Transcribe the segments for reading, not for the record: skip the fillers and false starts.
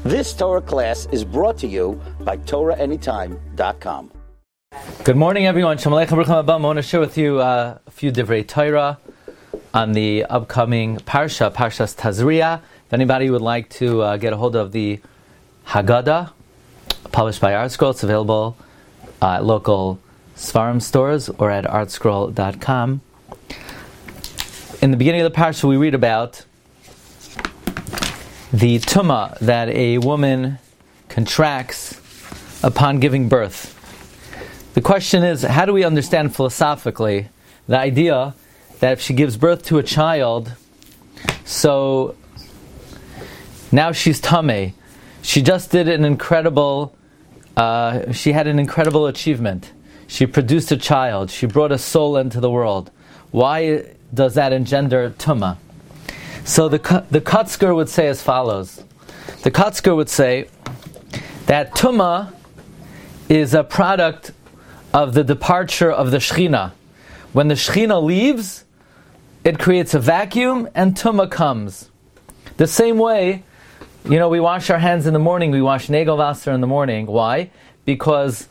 This Torah class is brought to you by TorahAnytime.com. Good morning, everyone. Shalom Aleichem, Baruch Haba. I want to share with you a few divrei Torah on the upcoming Parshas Tazria. If anybody would like to get a hold of the Haggadah, published by ArtScroll, it's available at local Sfarim stores or at artscroll.com. In the beginning of the Parsha, we read about the tumah that a woman contracts upon giving birth. The question is, how do we understand philosophically the idea that if she gives birth to a child, so now she's tameh? She just did an incredible, she had an incredible achievement. She produced a child. She brought a soul into the world. Why does that engender tumah? So the Kotzker would say as follows. The Kotzker would say that tumah is a product of the departure of the Shechina. When the Shechina leaves, it creates a vacuum and tumah comes. The same way, we wash our hands in the morning, we wash Negel Wasser in the morning. Why? Because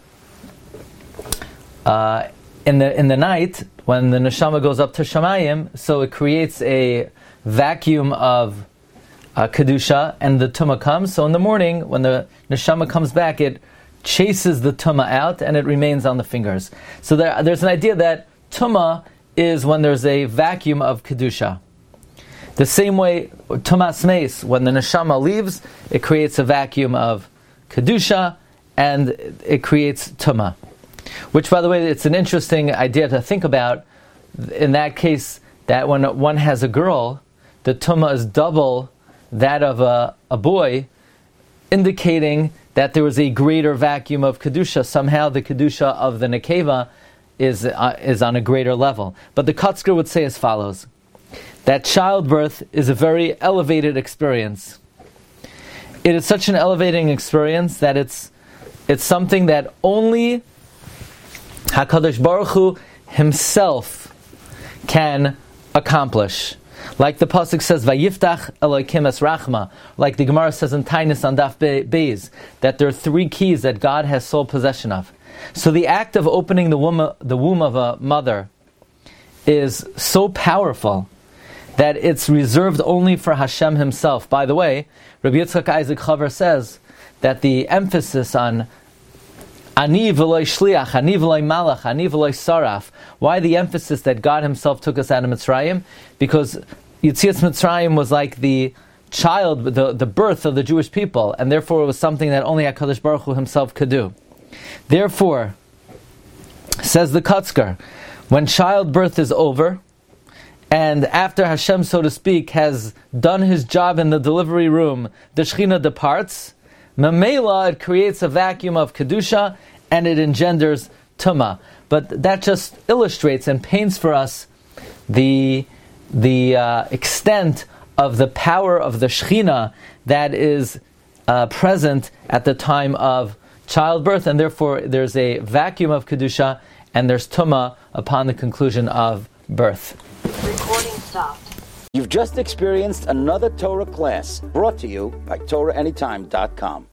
in the night, when the neshama goes up to Shamayim, so it creates a vacuum of kedusha, and the tumah comes. So in the morning, when the neshama comes back, it chases the tumah out, and it remains on the fingers. So there's an idea that tumah is when there's a vacuum of kedusha. The same way, tumas meis, when the neshama leaves, it creates a vacuum of kedusha, and it creates tumah. Which, by the way, it's an interesting idea to think about. In that case, that when one has a girl, the tumah is double that of a boy, indicating that there was a greater vacuum of kedusha. Somehow the kedusha of the nekeva is on a greater level. But the Kotzker would say as follows, that childbirth is a very elevated experience. It is such an elevating experience that it's something that only HaKadosh Baruch Hu himself can accomplish. Like the pasuk says, "Vayiftach Elokim es rachma." Like the Gemara says in Tainus on Daf Beis, that there are three keys that God has sole possession of. So the act of opening the womb of a mother is so powerful that it's reserved only for Hashem Himself. By the way, Rabbi Yitzchak Isaac Chaver says that the emphasis on Ani v'loy shliach, ani v'loy malach, ani v'loy saraf. Why the emphasis that God Himself took us out of Mitzrayim? Because Yetzias Mitzrayim was like the child, the birth of the Jewish people, and therefore it was something that only HaKadosh Baruch Hu Himself could do. Therefore, says the Kotzker, when childbirth is over, and after Hashem, so to speak, has done His job in the delivery room, the Shechina departs. Mamela, it creates a vacuum of kedusha, and it engenders tumah. But that just illustrates and paints for us the extent of the power of the Shechina that is present at the time of childbirth, and therefore there's a vacuum of kedusha, and there's tumah upon the conclusion of birth. Recording stopped. You've just experienced another Torah class brought to you by TorahAnytime.com.